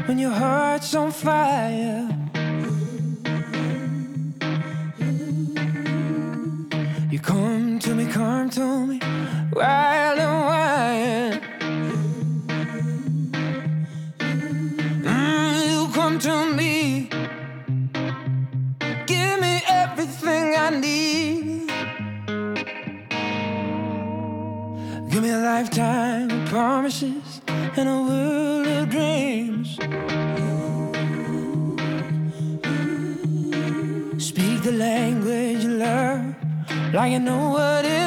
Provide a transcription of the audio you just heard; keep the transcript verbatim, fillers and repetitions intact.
when your heart's on fire. You come to me, come to me, wild and wild. Mm, you come to me, give me everything I need. Give me a lifetime of promises and a world of dreams. Speak the language you love, like you know what it